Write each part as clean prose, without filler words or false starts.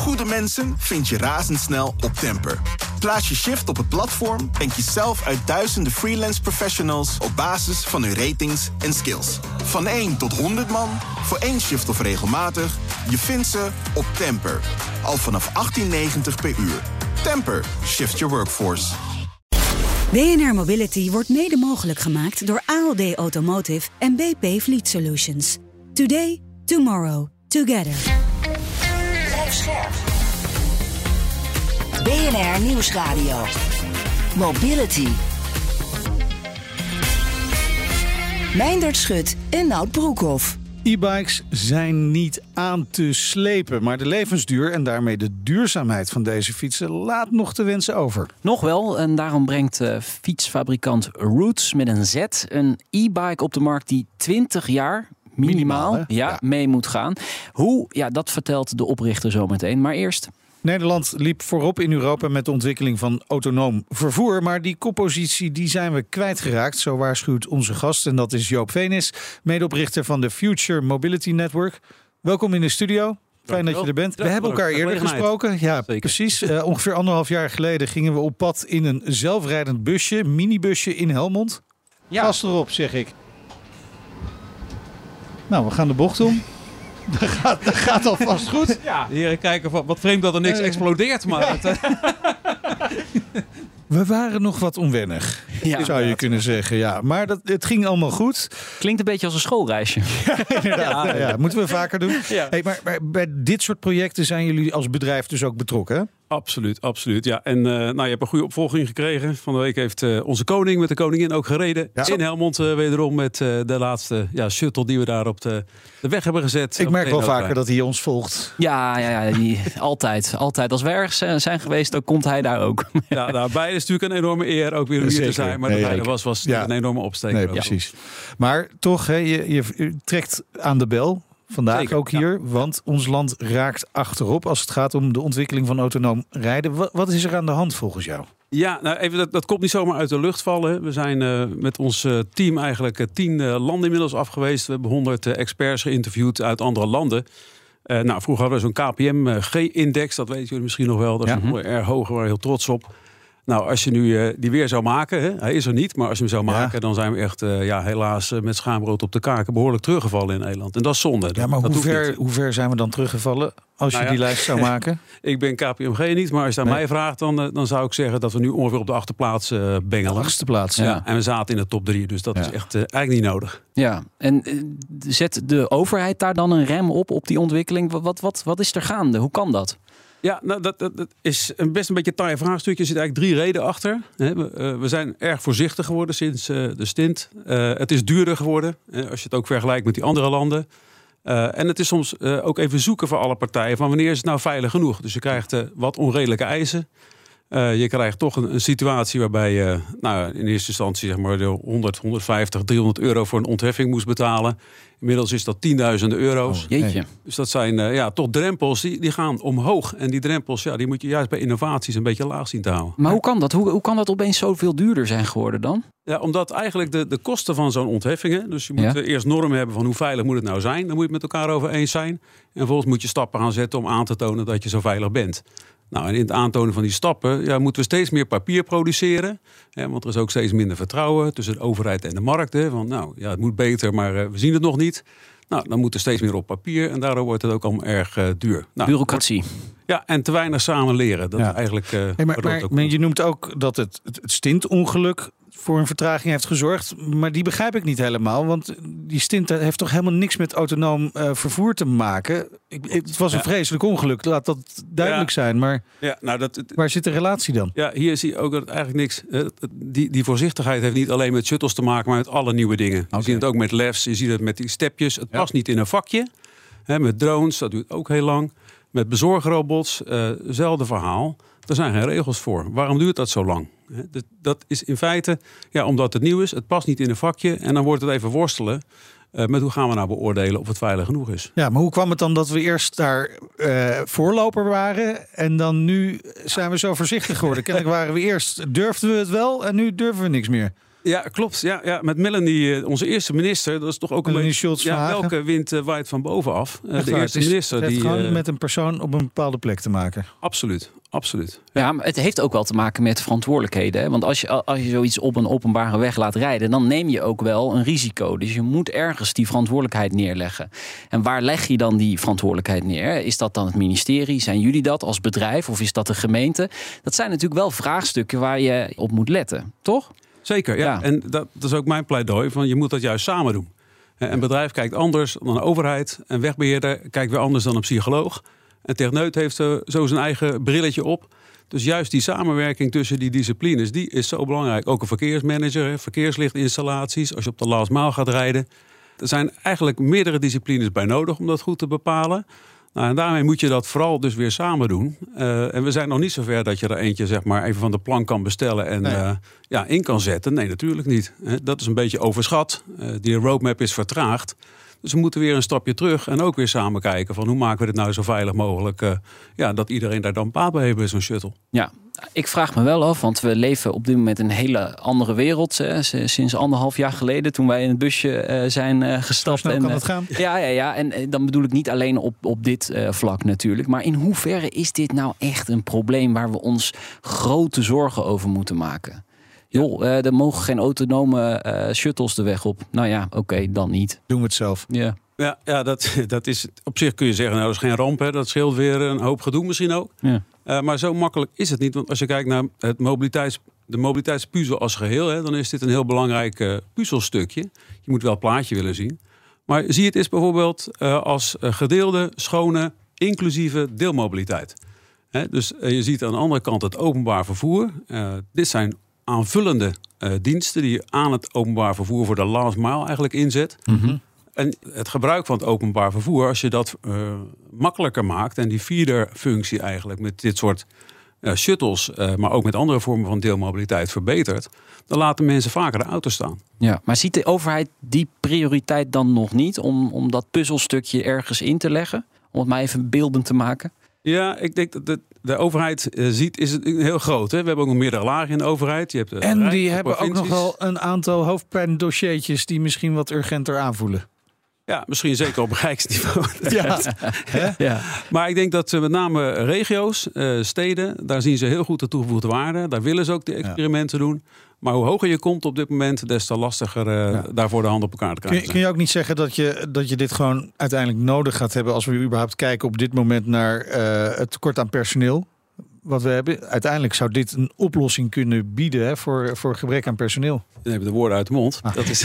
Goede mensen vind je razendsnel op Temper. Plaats je shift op het platform en kies zelf uit duizenden freelance professionals op basis van hun ratings en skills. Van 1 tot 100 man, voor 1 shift of regelmatig, je vindt ze op Temper. Al vanaf 18,90 per uur. Temper, shift your workforce. BNR Mobility wordt mede mogelijk gemaakt door ALD Automotive en BP Fleet Solutions. Today, tomorrow, together. Blijf scherp. BNR Nieuwsradio. Mobility. Meindert Schut en Nout Broekhoff. E-bikes zijn niet aan te slepen, maar de levensduur en daarmee de duurzaamheid van deze fietsen laat nog te wensen over. Nog wel, en daarom brengt fietsfabrikant Roots met een Z een e-bike op de markt die 20 jaar minimaal mee moet gaan. Hoe? Ja, dat vertelt de oprichter zometeen. Maar eerst... Nederland liep voorop in Europa met de ontwikkeling van autonoom vervoer. Maar die koppositie die zijn we kwijtgeraakt, zo waarschuwt onze gast. En dat is Joop Venis, medeoprichter van de Future Mobility Network. Welkom in de studio. Fijn dat je er bent. We hebben elkaar eerder gesproken. Ja, zeker. Precies. Ongeveer 1,5 jaar geleden gingen we op pad in een zelfrijdend busje, minibusje in Helmond. Ja. Gas erop, zeg ik. Nou, we gaan de bocht om. Dat gaat alvast goed. Ja, de heren kijken wat vreemd dat er niks explodeert. Maar we waren nog wat onwennig, zou je kunnen zeggen. Ja. Maar het ging allemaal goed. Klinkt een beetje als een schoolreisje. Inderdaad, ja, moeten we vaker doen. Ja. Hey, maar bij dit soort projecten zijn jullie als bedrijf dus ook betrokken, hè? Absoluut. Ja. En je hebt een goede opvolging gekregen. Van de week heeft onze koning met de koningin ook gereden. Ja. In Helmond wederom met de laatste shuttle die we daar op de weg hebben gezet. Ik merk wel vaker dat hij ons volgt. Ja, altijd. Als we ergens zijn geweest, dan komt hij daar ook. Ja, beide is natuurlijk een enorme eer ook weer hier te zijn. Maar dat hij was een enorme opsteker. Nee, precies. Maar toch, je trekt aan de bel. Vandaag zeker, ook hier, want ons land raakt achterop als het gaat om de ontwikkeling van autonoom rijden. Wat is er aan de hand volgens jou? Ja, nou even, dat komt niet zomaar uit de lucht vallen. We zijn met ons team eigenlijk 10 landen inmiddels af geweest. We hebben 100 experts geïnterviewd uit andere landen. Vroeger hadden we zo'n KPMG-index, dat weten jullie misschien nog wel. Dat is erg hoog, we waren heel trots op. Nou, als je nu die weer zou maken, hè, hij is er niet, maar als je hem zou maken, dan zijn we echt helaas met schaamrood op de kaken behoorlijk teruggevallen in Nederland. En dat is zonde. Ja, maar hoe ver zijn we dan teruggevallen als je die lijst zou maken? Ik ben KPMG niet, maar als je het aan mij vraagt, dan zou ik zeggen dat we nu ongeveer op de achterplaats bengelen. De achterste plaats, ja. En we zaten in de top 3, dus dat is echt eigenlijk niet nodig. Ja, en zet de overheid daar dan een rem op die ontwikkeling? Wat is er gaande? Hoe kan dat? Ja, nou, dat is best een beetje een taai vraagstukje. Er zitten eigenlijk 3 redenen achter. We zijn erg voorzichtig geworden sinds de stint. Het is duurder geworden, als je het ook vergelijkt met die andere landen. En het is soms ook even zoeken voor alle partijen van wanneer is het nou veilig genoeg. Dus je krijgt wat onredelijke eisen. Je krijgt toch een situatie waarbij je in eerste instantie zeg maar 100, 150, 300 euro voor een ontheffing moest betalen. Inmiddels is dat tienduizenden euro's. Jeetje. Dus dat zijn toch drempels die gaan omhoog. En die drempels die moet je juist bij innovaties een beetje laag zien te houden. Maar hoe kan dat? Hoe kan dat opeens zoveel duurder zijn geworden dan? Ja, omdat eigenlijk de kosten van zo'n ontheffingen... Dus je moet eerst normen hebben van hoe veilig moet het nou zijn. Dan moet je het met elkaar over eens zijn. En vervolgens moet je stappen gaan zetten om aan te tonen dat je zo veilig bent. Nou, en in het aantonen van die stappen moeten we steeds meer papier produceren. Want er is ook steeds minder vertrouwen tussen de overheid en de markt. Het moet beter, maar we zien het nog niet. Nou, dan moet er steeds meer op papier en daardoor wordt het ook allemaal erg duur. Bureaucratie. Ja, en te weinig samen leren. Dat is eigenlijk. Maar je noemt ook dat het stintongeluk voor een vertraging heeft gezorgd. Maar die begrijp ik niet helemaal. Want die stint heeft toch helemaal niks met autonoom vervoer te maken. Het was een vreselijk ongeluk, laat dat duidelijk zijn. Maar waar zit de relatie dan? Ja, hier zie je ook dat het eigenlijk niks... Die voorzichtigheid heeft niet alleen met shuttles te maken, maar met alle nieuwe dingen. Je ziet het ook met lefts, je ziet het met die stepjes. Het past niet in een vakje. Met drones, dat duurt ook heel lang. Met bezorgrobots, hetzelfde verhaal. Er zijn geen regels voor. Waarom duurt dat zo lang? Dat is in feite omdat het nieuw is. Het past niet in een vakje. En dan wordt het even worstelen met hoe gaan we nou beoordelen of het veilig genoeg is. Ja, maar hoe kwam het dan dat we eerst daar voorloper waren en dan nu zijn we zo voorzichtig geworden? Kennelijk waren we eerst, durfden we het wel en nu durven we niks meer. Ja, klopt. Ja, met Melanie, onze eerste minister. Dat is toch ook Melanie een Schultz welke wind waait van bovenaf. De eerste minister. Het heeft die gewoon met een persoon op een bepaalde plek te maken. Absoluut. Ja, maar het heeft ook wel te maken met verantwoordelijkheden. Hè? Want als je zoiets op een openbare weg laat rijden, dan neem je ook wel een risico. Dus je moet ergens die verantwoordelijkheid neerleggen. En waar leg je dan die verantwoordelijkheid neer? Is dat dan het ministerie? Zijn jullie dat als bedrijf? Of is dat de gemeente? Dat zijn natuurlijk wel vraagstukken waar je op moet letten, toch? Zeker, ja. En dat is ook mijn pleidooi. Van je moet dat juist samen doen. Een bedrijf kijkt anders dan een overheid. Een wegbeheerder kijkt weer anders dan een psycholoog. Een techneut heeft zo zijn eigen brilletje op. Dus juist die samenwerking tussen die disciplines, die is zo belangrijk. Ook een verkeersmanager, verkeerslichtinstallaties, als je op de last mile gaat rijden. Er zijn eigenlijk meerdere disciplines bij nodig om dat goed te bepalen. Nou, en daarmee moet je dat vooral dus weer samen doen. En we zijn nog niet zover dat je er eentje zeg maar even van de plank kan bestellen en in kan zetten. Nee, natuurlijk niet. Dat is een beetje overschat. Die roadmap is vertraagd. Dus we moeten weer een stapje terug en ook weer samen kijken van hoe maken we dit nou zo veilig mogelijk. Dat iedereen daar dan baat bij heeft bij zo'n shuttle. Ja, ik vraag me wel af, want we leven op dit moment in een hele andere wereld. Sinds 1,5 jaar geleden, toen wij in het busje zijn gestapt. Zo snel kan het gaan. Ja. En dan bedoel ik niet alleen op dit vlak natuurlijk. Maar in hoeverre is dit nou echt een probleem waar we ons grote zorgen over moeten maken? Joh, er mogen geen autonome shuttles de weg op. Nou ja, oké, dan niet. Doen we het zelf. Ja. Ja, dat is op zich kun je zeggen, nou, dat is geen ramp. Hè. Dat scheelt weer een hoop gedoe misschien ook. Ja. Maar zo makkelijk is het niet. Want als je kijkt naar de mobiliteitspuzzel als geheel, hè, dan is dit een heel belangrijk puzzelstukje. Je moet wel het plaatje willen zien. Maar zie het eens bijvoorbeeld als gedeelde, schone, inclusieve deelmobiliteit. Dus je ziet aan de andere kant het openbaar vervoer. Dit zijn aanvullende diensten die je aan het openbaar vervoer voor de last mile eigenlijk inzet. Mm-hmm. En het gebruik van het openbaar vervoer, als je dat makkelijker maakt en die feeder-functie eigenlijk met dit soort shuttles, maar ook met andere vormen van deelmobiliteit verbetert, dan laten mensen vaker de auto staan. Ja, maar ziet de overheid die prioriteit dan nog niet om dat puzzelstukje ergens in te leggen? Om het maar even beeldend te maken? Ja, ik denk dat de overheid ziet, is het heel groot. Hè? We hebben ook nog meerdere lagen in de overheid. Je hebt en die hebben ook nog wel een aantal hoofdpijndossiertjes die misschien wat urgenter aanvoelen. Ja, misschien zeker op rijksniveau. Ja. Maar ik denk dat met name regio's, steden, daar zien ze heel goed de toegevoegde waarde. Daar willen ze ook de experimenten doen. Maar hoe hoger je komt op dit moment, des te lastiger daarvoor de hand op elkaar te krijgen. Kun je ook niet zeggen dat je dit gewoon uiteindelijk nodig gaat hebben als we überhaupt kijken op dit moment naar het tekort aan personeel? Wat we hebben. Uiteindelijk zou dit een oplossing kunnen bieden voor gebrek aan personeel. Dan hebben de woorden uit de mond. Dat is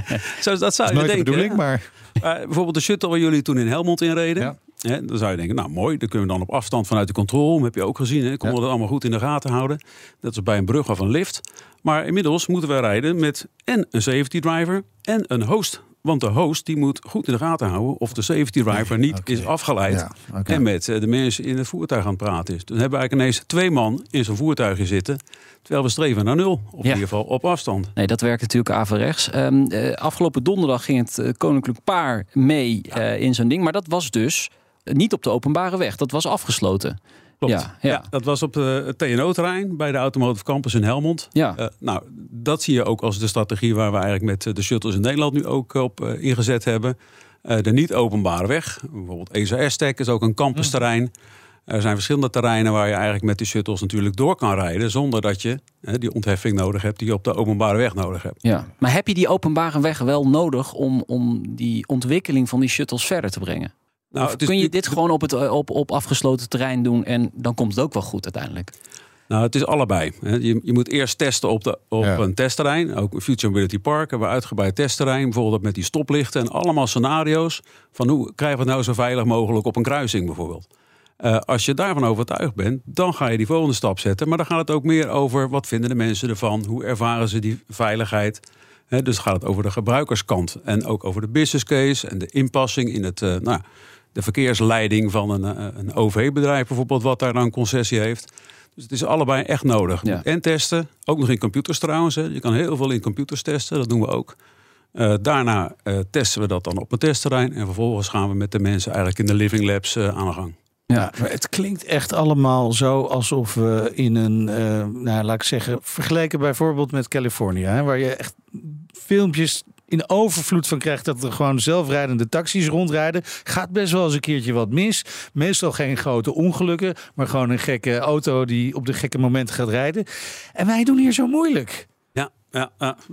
dat zou je nooit denken. De bedoeling, maar bijvoorbeeld de shuttle waar jullie toen in Helmond inreden. Ja. Hè, dan zou je denken, nou mooi, dan kunnen we dan op afstand vanuit de controle. Heb je ook gezien, hè? Konden we dat allemaal goed in de gaten houden. Dat is bij een brug of een lift. Maar inmiddels moeten we rijden met en een safety driver en een host. Want de host die moet goed in de gaten houden of de safety driver niet is afgeleid. Ja, en met de mensen in het voertuig aan het praten is. Dan hebben we eigenlijk ineens 2 man in zo'n voertuigje zitten. Terwijl we streven naar 0. Of in ieder geval op afstand. Nee, dat werkt natuurlijk averechts. Afgelopen donderdag ging het koninklijk paar mee in zo'n ding. Maar dat was dus niet op de openbare weg. Dat was afgesloten. Klopt. Ja, dat was op het TNO-terrein bij de Automotive Campus in Helmond. Ja. Dat zie je ook als de strategie waar we eigenlijk met de shuttles in Nederland nu ook op ingezet hebben. De niet-openbare weg, bijvoorbeeld ESA-Tech is ook een campusterrein. Er zijn verschillende terreinen waar je eigenlijk met die shuttles natuurlijk door kan rijden, zonder dat je die ontheffing nodig hebt die je op de openbare weg nodig hebt. Ja. Maar heb je die openbare weg wel nodig om die ontwikkeling van die shuttles verder te brengen? Nou, kun je dit gewoon op afgesloten terrein doen en dan komt het ook wel goed uiteindelijk? Nou, het is allebei. Je moet eerst testen op een testterrein. Ook Future Mobility Park hebben we uitgebreid testterrein. Bijvoorbeeld met die stoplichten en allemaal scenario's van hoe krijgen we het nou zo veilig mogelijk op een kruising bijvoorbeeld. Als je daarvan overtuigd bent, dan ga je die volgende stap zetten. Maar dan gaat het ook meer over wat vinden de mensen ervan? Hoe ervaren ze die veiligheid? Dus gaat het over de gebruikerskant en ook over de business case en de inpassing in het de verkeersleiding van een OV-bedrijf bijvoorbeeld, wat daar dan concessie heeft. Dus het is allebei echt nodig. Ja. En testen, ook nog in computers trouwens. Hè. Je kan heel veel in computers testen, dat doen we ook. Daarna testen we dat dan op een testterrein. En vervolgens gaan we met de mensen eigenlijk in de living labs aan de gang. Ja, maar het klinkt echt allemaal zo alsof we in een, laat ik zeggen, vergeleken bijvoorbeeld met Californië, hè, waar je echt filmpjes in overvloed van krijgt dat er gewoon zelfrijdende taxis rondrijden. Gaat best wel eens een keertje wat mis. Meestal geen grote ongelukken, maar gewoon een gekke auto die op de gekke momenten gaat rijden. En wij doen hier zo moeilijk. Ja,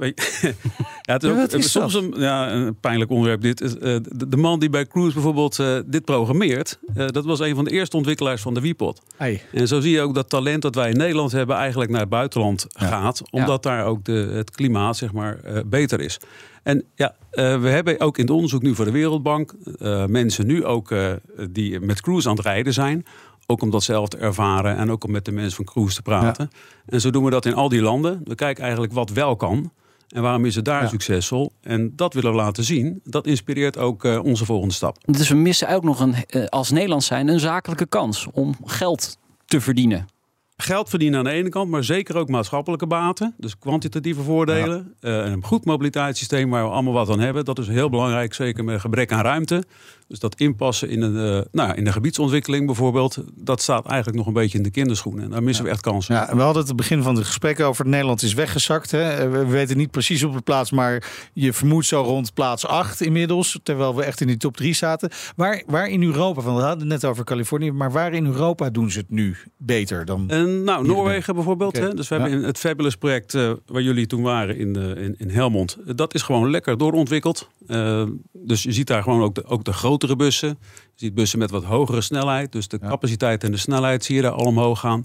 het is soms een pijnlijk onderwerp dit. De man die bij Cruise bijvoorbeeld dit programmeert, dat was een van de eerste ontwikkelaars van de WePod. En zo zie je ook dat talent dat wij in Nederland hebben eigenlijk naar het buitenland gaat, omdat daar ook het klimaat zeg maar beter is. En we hebben ook in het onderzoek nu voor de Wereldbank mensen nu ook die met Cruise aan het rijden zijn. Ook om dat zelf te ervaren en ook om met de mensen van Cruise te praten. Ja. En zo doen we dat in al die landen. We kijken eigenlijk wat wel kan. En waarom is het daar succesvol? En dat willen we laten zien. Dat inspireert ook onze volgende stap. Dus we missen ook nog als Nederland zijn een zakelijke kans om geld te verdienen. Geld verdienen aan de ene kant, maar zeker ook maatschappelijke baten. Dus kwantitatieve voordelen. Een goed mobiliteitssysteem waar we allemaal wat aan hebben. Dat is heel belangrijk, zeker met gebrek aan ruimte. Dus dat inpassen in de gebiedsontwikkeling bijvoorbeeld. Dat staat eigenlijk nog een beetje in de kinderschoenen. En daar missen we echt kansen. Ja, we hadden het het begin van het gesprek over Nederland is weggezakt. Hè? We weten niet precies op de plaats, maar je vermoedt zo rond plaats 8 inmiddels. Terwijl we echt in die top 3 zaten. Waar in Europa, want we hadden het net over Californië. Maar waar in Europa doen ze het nu beter dan? Noorwegen bijvoorbeeld. Okay. Hè? Dus we hebben het Fabulous project waar jullie toen waren in Helmond. Dat is gewoon lekker doorontwikkeld. Dus je ziet daar gewoon ook de grotere bussen. Je ziet bussen met wat hogere snelheid. Dus de capaciteit en de snelheid zie je daar al omhoog gaan.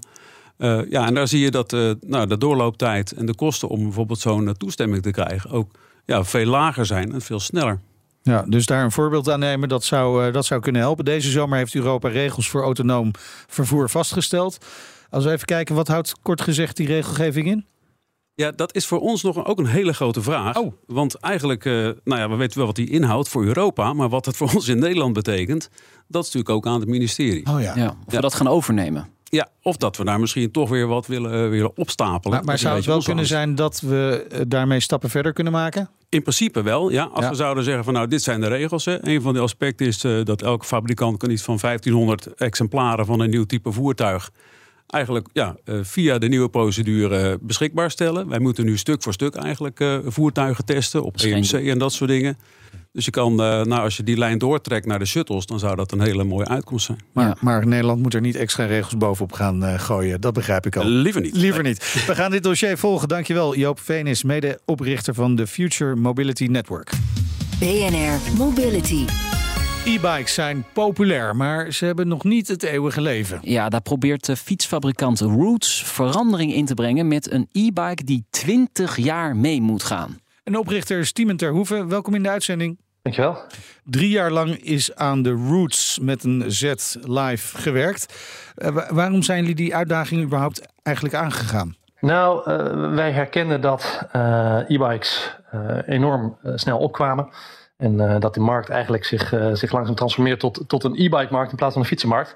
En daar zie je dat de doorlooptijd en de kosten om bijvoorbeeld zo'n toestemming te krijgen ook veel lager zijn en veel sneller. Ja, dus daar een voorbeeld aan nemen, dat zou kunnen helpen. Deze zomer heeft Europa regels voor autonoom vervoer vastgesteld. Als we even kijken, wat houdt kort gezegd die regelgeving in? Ja, dat is voor ons nog ook een hele grote vraag. Oh. Want eigenlijk, we weten wel wat die inhoudt voor Europa. Maar wat het voor ons in Nederland betekent, dat is natuurlijk ook aan het ministerie. Oh ja. Of we dat gaan overnemen. Ja, of dat we daar misschien toch weer wat willen opstapelen. Maar zou het wel kunnen zijn dat we daarmee stappen verder kunnen maken? In principe wel, ja. Als we zouden zeggen van dit zijn de regels. Hè. Een van de aspecten is dat elke fabrikant kan iets van 1500 exemplaren van een nieuw type voertuig eigenlijk via de nieuwe procedure beschikbaar stellen. Wij moeten nu stuk voor stuk eigenlijk voertuigen testen op EMC en dat soort dingen. Dus je kan, als je die lijn doortrekt naar de shuttles, dan zou dat een hele mooie uitkomst zijn. Maar Nederland moet er niet extra regels bovenop gaan gooien. Dat begrijp ik al. Liever niet. Liever niet. We gaan dit dossier volgen. Dankjewel, Joop Venis, mede-oprichter van de Future Mobility Network. BNR Mobility. E-bikes zijn populair, maar ze hebben nog niet het eeuwige leven. Ja, daar probeert de fietsfabrikant Roots verandering in te brengen met een e-bike die 20 jaar mee moet gaan. En oprichter Stiemen Terhoeven, welkom in de uitzending. Dankjewel. 3 jaar lang is aan de Roots met een Z live gewerkt. Waarom zijn jullie die uitdaging überhaupt eigenlijk aangegaan? Nou, wij herkenden dat e-bikes enorm snel opkwamen. En dat de markt eigenlijk zich langzaam transformeert tot een e-bike-markt in plaats van een fietsenmarkt.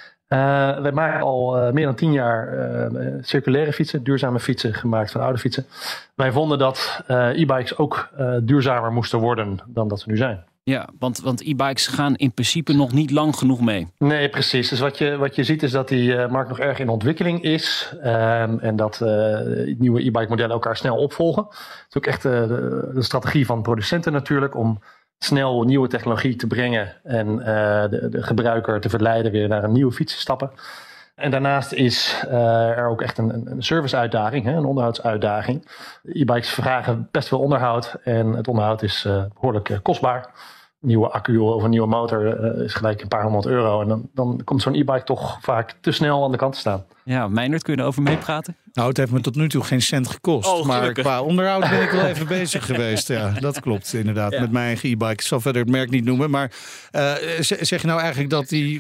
Wij maken al meer dan 10 jaar circulaire fietsen, duurzame fietsen gemaakt van oude fietsen. Wij vonden dat e-bikes ook duurzamer moesten worden dan dat ze nu zijn. Ja, want e-bikes gaan in principe nog niet lang genoeg mee. Nee, precies. Dus wat je ziet is dat die markt nog erg in ontwikkeling is. En dat nieuwe e-bike modellen elkaar snel opvolgen. Het is ook echt de strategie van producenten natuurlijk om snel nieuwe technologie te brengen en de gebruiker te verleiden weer naar een nieuwe fiets te stappen. En daarnaast is er ook echt een serviceuitdaging, een onderhoudsuitdaging. E-bikes vragen best veel onderhoud en het onderhoud is behoorlijk kostbaar. Een nieuwe accu of een nieuwe motor is gelijk een paar €100. En dan komt zo'n e-bike toch vaak te snel aan de kant te staan. Ja, Meijnerd, kun je erover meepraten? Nou, het heeft me tot nu toe geen cent gekost. Maar qua onderhoud ben ik wel even bezig geweest. Ja, dat klopt inderdaad. Ja. Met mijn eigen e-bike. Ik zal verder het merk niet noemen. Maar zeg je nou eigenlijk dat die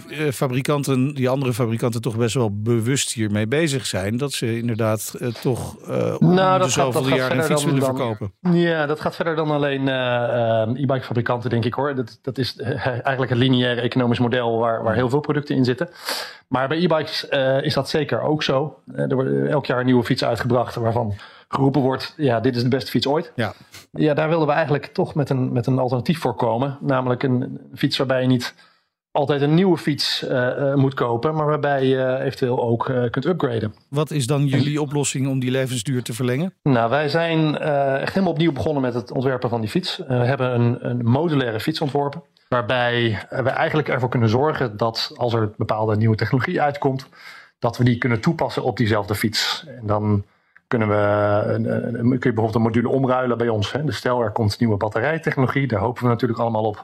andere fabrikanten toch best wel bewust hiermee bezig zijn? Dat ze inderdaad toch de zoveel jaar een fiets willen verkopen? Ja, dat gaat verder dan alleen e-bike fabrikanten, denk ik hoor. Dat is eigenlijk een lineair economisch model waar heel veel producten in zitten. Maar bij e-bikes is dat zeker ook zo. Er worden elk jaar nieuwe fietsen uitgebracht waarvan geroepen wordt, dit is de beste fiets ooit. Ja, daar wilden we eigenlijk toch met een alternatief voor komen. Namelijk een fiets waarbij je niet altijd een nieuwe fiets moet kopen, maar waarbij je eventueel ook kunt upgraden. Wat is dan jullie oplossing om die levensduur te verlengen? Nou, wij zijn echt helemaal opnieuw begonnen met het ontwerpen van die fiets. We hebben een modulaire fiets ontworpen, waarbij we eigenlijk ervoor kunnen zorgen dat als er bepaalde nieuwe technologie uitkomt, dat we die kunnen toepassen op diezelfde fiets. En dan kun je bijvoorbeeld een module omruilen bij ons. Hè. Dus stel, er komt nieuwe batterijtechnologie. Daar hopen we natuurlijk allemaal op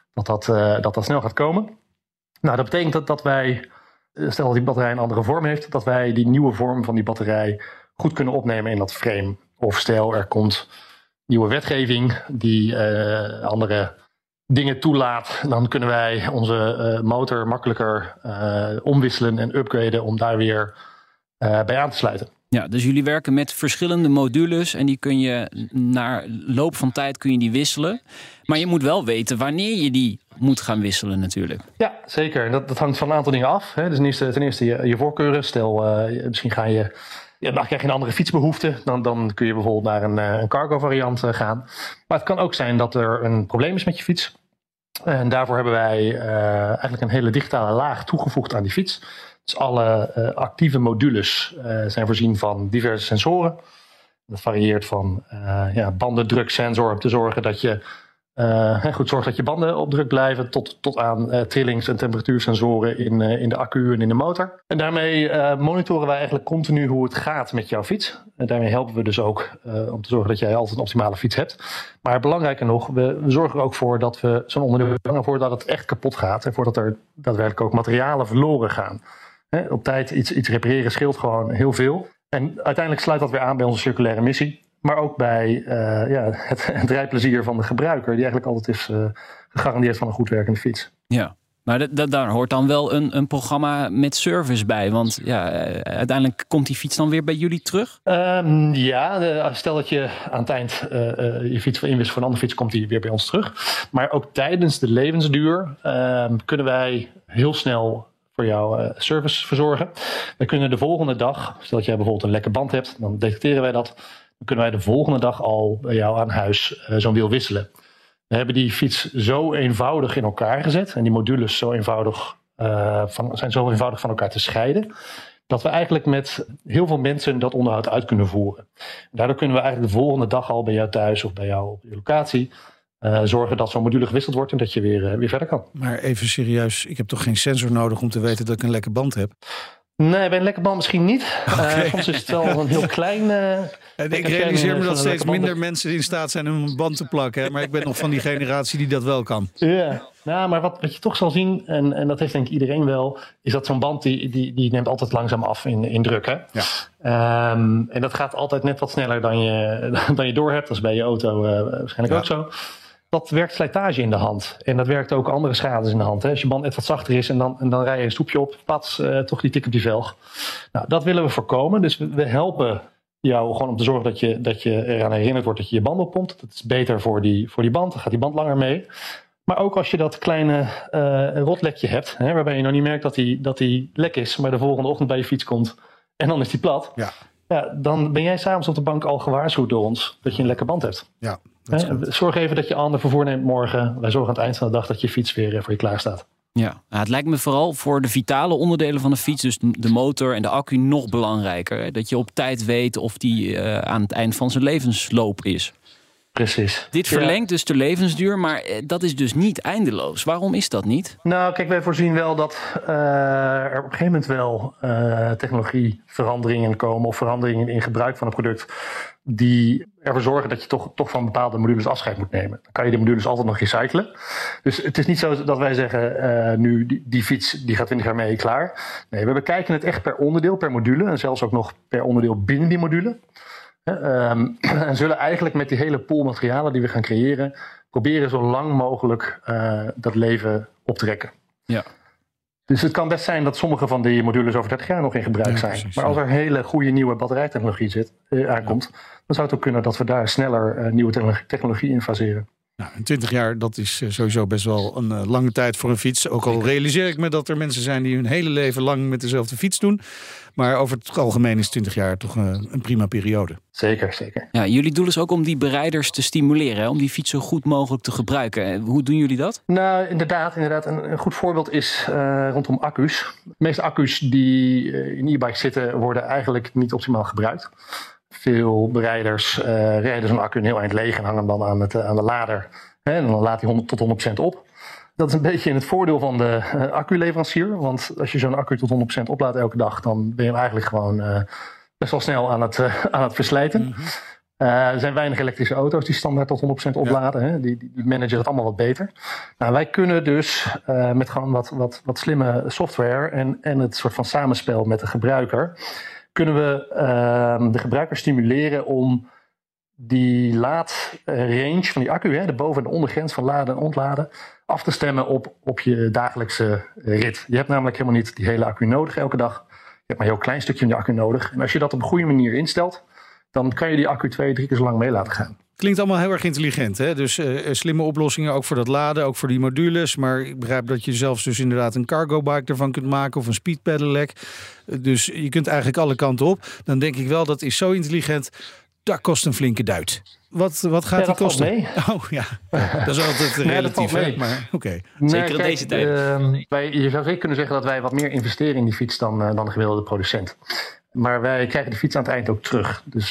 dat snel gaat komen. Nou, dat betekent dat wij, stel dat die batterij een andere vorm heeft, dat wij die nieuwe vorm van die batterij goed kunnen opnemen in dat frame. Of stel, er komt nieuwe wetgeving die andere dingen toelaat, dan kunnen wij onze motor makkelijker omwisselen en upgraden om daar weer bij aan te sluiten. Ja, dus jullie werken met verschillende modules en die kun je na loop van tijd kun je die wisselen. Maar je moet wel weten wanneer je die moet gaan wisselen natuurlijk. Ja, zeker. En dat hangt van een aantal dingen af. Hè. Dus ten eerste je voorkeuren. Stel, misschien dan krijg je een andere fietsbehoefte. Dan kun je bijvoorbeeld naar een cargo variant gaan. Maar het kan ook zijn dat er een probleem is met je fiets. En daarvoor hebben wij eigenlijk een hele digitale laag toegevoegd aan die fiets. Dus alle actieve modules zijn voorzien van diverse sensoren. Dat varieert van bandendruksensor om te zorgen dat je goed zorgt dat je banden op druk blijven, tot aan trillings- en temperatuursensoren in de accu en in de motor. En daarmee monitoren wij eigenlijk continu hoe het gaat met jouw fiets. En daarmee helpen we dus ook om te zorgen dat jij altijd een optimale fiets hebt. Maar belangrijker nog, we zorgen er ook voor dat we zo'n onderdeel belangen voordat het echt kapot gaat en voordat er daadwerkelijk ook materialen verloren gaan. Op tijd iets repareren scheelt gewoon heel veel. En uiteindelijk sluit dat weer aan bij onze circulaire missie. Maar ook bij het rijplezier van de gebruiker, die eigenlijk altijd is gegarandeerd van een goed werkende fiets. Ja, maar daar hoort dan wel een programma met service bij. Want uiteindelijk komt die fiets dan weer bij jullie terug? Stel dat je aan het eind je fiets inwisselt voor een andere fiets, komt die weer bij ons terug. Maar ook tijdens de levensduur kunnen wij heel snel voor jouw service verzorgen. We kunnen de volgende dag, stel dat jij bijvoorbeeld een lekke band hebt, dan detecteren wij dat. Dan kunnen wij de volgende dag al bij jou aan huis zo'n wiel wisselen. We hebben die fiets zo eenvoudig in elkaar gezet en die modules zijn zo eenvoudig van elkaar te scheiden, dat we eigenlijk met heel veel mensen dat onderhoud uit kunnen voeren. En daardoor kunnen we eigenlijk de volgende dag al bij jou thuis of bij jou op je locatie zorgen dat zo'n module gewisseld wordt en dat je weer verder kan. Maar even serieus, ik heb toch geen sensor nodig om te weten dat ik een lekke band heb? Nee, bij een lekke band misschien niet. Okay. Soms is het wel een heel klein... ik realiseer me dat steeds minder mensen in staat zijn om een band te plakken. Hè? Maar ik ben nog van die generatie die dat wel kan. Ja, maar wat je toch zal zien, en dat heeft denk ik iedereen wel, is dat zo'n band die neemt altijd langzaam af in druk. Hè? Ja. En dat gaat altijd net wat sneller dan je doorhebt. Dat is bij je auto waarschijnlijk ook zo. Dat werkt slijtage in de hand. En dat werkt ook andere schades in de hand. Hè. Als je band net wat zachter is en dan rij je een stoepje op, pats, toch die tik op die velg. Nou, dat willen we voorkomen. Dus we helpen jou gewoon om te zorgen dat je eraan herinnerd wordt dat je band oppompt. Dat is beter voor die band. Dan gaat die band langer mee. Maar ook als je dat kleine rotlekje hebt, hè, waarbij je nog niet merkt dat die lek is, maar de volgende ochtend bij je fiets komt en dan is die plat. Ja, dan ben jij 's avonds op de bank al gewaarschuwd door ons dat je een lekke band hebt. Ja. Zorg even dat je ander vervoer neemt morgen. Wij zorgen aan het eind van de dag dat je fiets weer voor je klaar staat. Ja, nou, het lijkt me vooral voor de vitale onderdelen van de fiets, dus de motor en de accu, nog belangrijker. Dat je op tijd weet of die aan het eind van zijn levensloop is. Precies. Dit verlengt dus de levensduur, maar dat is dus niet eindeloos. Waarom is dat niet? Nou, kijk, wij voorzien wel dat er op een gegeven moment wel technologieveranderingen komen of veranderingen in gebruik van het product die ervoor zorgen dat je toch van bepaalde modules afscheid moet nemen. Dan kan je de modules altijd nog recyclen. Dus het is niet zo dat wij zeggen, nu die fiets die gaat 20 jaar mee, klaar. Nee, we bekijken het echt per onderdeel, per module en zelfs ook nog per onderdeel binnen die module. En zullen eigenlijk met die hele pool materialen die we gaan creëren, proberen zo lang mogelijk dat leven op te rekken. Ja. Dus het kan best zijn dat sommige van die modules over 30 jaar nog in gebruik zijn. Precies, maar als er hele goede nieuwe batterijtechnologie aankomt, dan zou het ook kunnen dat we daar sneller nieuwe technologie in faseren. Nou, 20 jaar, dat is sowieso best wel een lange tijd voor een fiets. Ook al realiseer ik me dat er mensen zijn die hun hele leven lang met dezelfde fiets doen. Maar over het algemeen is 20 jaar toch een prima periode. Zeker. Ja, jullie doel is ook om die berijders te stimuleren, hè? Om die fiets zo goed mogelijk te gebruiken. Hoe doen jullie dat? Nou, inderdaad. Een goed voorbeeld is rondom accu's. De meeste accu's die in e-bikes zitten, worden eigenlijk niet optimaal gebruikt. Veel berijders rijden zo'n accu een heel eind leeg en hangen hem dan aan de lader. Hè, en dan laat hij tot 100% op. Dat is een beetje in het voordeel van de acculeverancier. Want als je zo'n accu tot 100% oplaadt elke dag, dan ben je hem eigenlijk gewoon best wel snel aan het verslijten. Mm-hmm. Er zijn weinig elektrische auto's die standaard tot 100% opladen. Hè? Die managen dat allemaal wat beter. Nou, wij kunnen dus met gewoon wat slimme software en het soort van samenspel met de gebruiker, kunnen we de gebruiker stimuleren om die laadrange van die accu, de boven- en ondergrens van laden en ontladen, af te stemmen op je dagelijkse rit. Je hebt namelijk helemaal niet die hele accu nodig elke dag. Je hebt maar een heel klein stukje van die accu nodig. En als je dat op een goede manier instelt, dan kan je die accu 2-3 keer zo lang mee laten gaan. Klinkt allemaal heel erg intelligent, hè? Dus slimme oplossingen, ook voor dat laden, ook voor die modules. Maar ik begrijp dat je zelfs dus inderdaad een cargo bike ervan kunt maken of een speed pedelec. Dus je kunt eigenlijk alle kanten op. Dan denk ik wel, dat is zo intelligent, dat kost een flinke duit. Wat gaat die kosten? Mee. Oh ja, dat is altijd relatief, hè? Maar oké. Zeker in deze tijd. Je zou zeker kunnen zeggen dat wij wat meer investeren in die fiets dan de gemiddelde producent. Maar wij krijgen de fiets aan het eind ook terug. Dus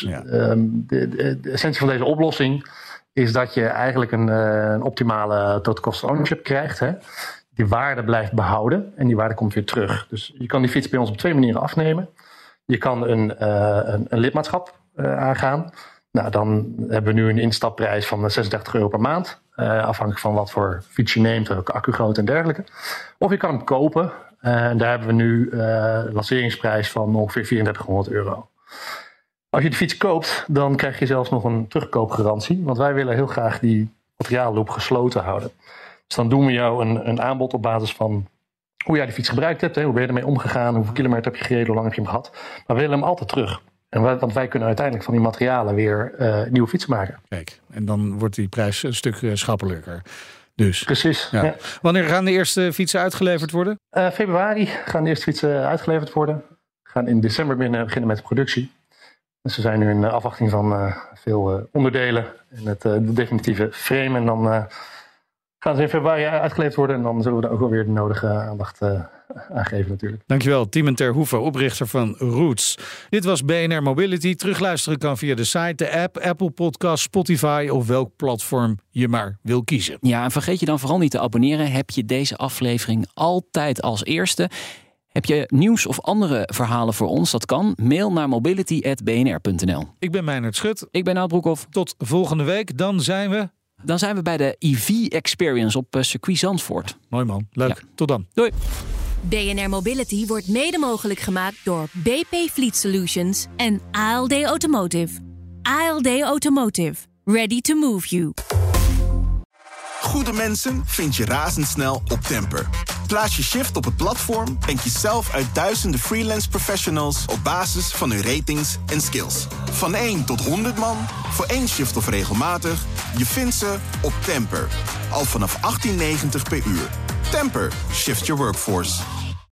de essentie van deze oplossing is dat je eigenlijk een optimale total cost of ownership krijgt. Hè? Die waarde blijft behouden en die waarde komt weer terug. Dus je kan die fiets bij ons op 2 manieren afnemen. Je kan een lidmaatschap aangaan. Nou, dan hebben we nu een instapprijs van €36 per maand. Afhankelijk van wat voor fiets je neemt, ook accugrootte en dergelijke. Of je kan hem kopen. En daar hebben we nu een lanceringsprijs van ongeveer €3400. Als je de fiets koopt, dan krijg je zelfs nog een terugkoopgarantie. Want wij willen heel graag die materiaalloop gesloten houden. Dus dan doen we jou een aanbod op basis van hoe jij de fiets gebruikt hebt. Hè, hoe ben je ermee omgegaan, hoeveel kilometer heb je gereden, hoe lang heb je hem gehad. Maar we willen hem altijd terug. Want wij kunnen uiteindelijk van die materialen weer nieuwe fietsen maken. Kijk, en dan wordt die prijs een stuk schappelijker. Dus. Precies. Ja. Ja. Wanneer gaan de eerste fietsen uitgeleverd worden? Februari gaan de eerste fietsen uitgeleverd worden. We gaan in december beginnen met de productie. Dus we zijn nu in afwachting van veel onderdelen en de definitieve frame. En dan gaan ze in februari uitgeleverd worden. En dan zullen we daar ook wel weer de nodige aandacht aan geven natuurlijk. Dankjewel, Tiemen ter Hoeve, oprichter van Roots. Dit was BNR Mobility. Terugluisteren kan via de site, de app, Apple Podcast, Spotify of welk platform je maar wil kiezen. Ja, en vergeet je dan vooral niet te abonneren. Heb je deze aflevering altijd als eerste? Heb je nieuws of andere verhalen voor ons? Dat kan. Mail naar mobility@bnr.nl. Ik ben Meijnerd Schut. Ik ben Nout Broekhoff. Tot volgende week. Dan zijn we bij de EV Experience op circuit Zandvoort. Mooi man. Leuk. Ja. Tot dan. Doei. BNR Mobility wordt mede mogelijk gemaakt door BP Fleet Solutions en ALD Automotive. ALD Automotive. Ready to move you. Goede mensen vind je razendsnel op Temper. Plaats je shift op het platform en kies zelf uit duizenden freelance professionals op basis van hun ratings en skills. Van 1 tot 100 man, voor 1 shift of regelmatig, je vindt ze op Temper. Al vanaf 18,90 per uur. Temper, shift your workforce.